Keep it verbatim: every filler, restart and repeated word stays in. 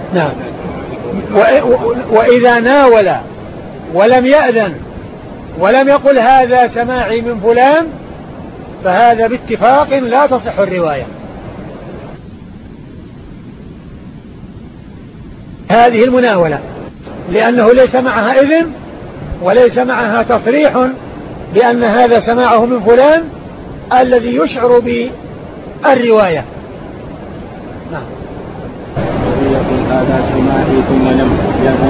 نعم. وإذا ناول ولم يأذن ولم يقل هذا سماعي من فلان فهذا باتفاق لا تصح الرواية. هذه المناولة لأنه ليس معها إذن وليس معها تصريح بأن هذا سماعه من فلان الذي يشعر بالرواية. نعم. يقول هذا سماعي ثم لم